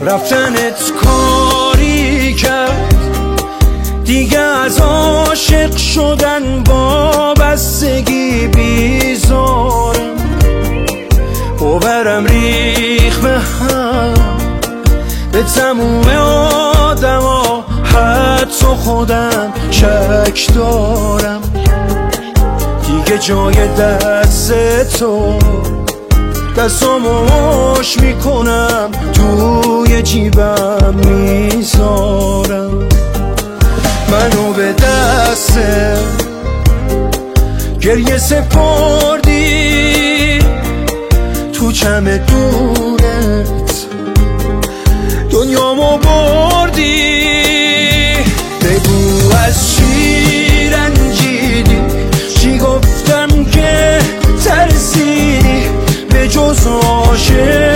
رفتنت کاری کرد دیگه از عاشق شدن با بستگی بیزارم. باورم ریخ به هم، به تموم آدما حتی خودم شک دارم. دیگه جای دست تو دستامو مش میکنم، توی جیبم میذارم. منو به دست گریه سپردی، تو چمدونت دنیامو بردی. بگو از چی رنجیدی، چی گفتم که ترسیدی، به جز عاشق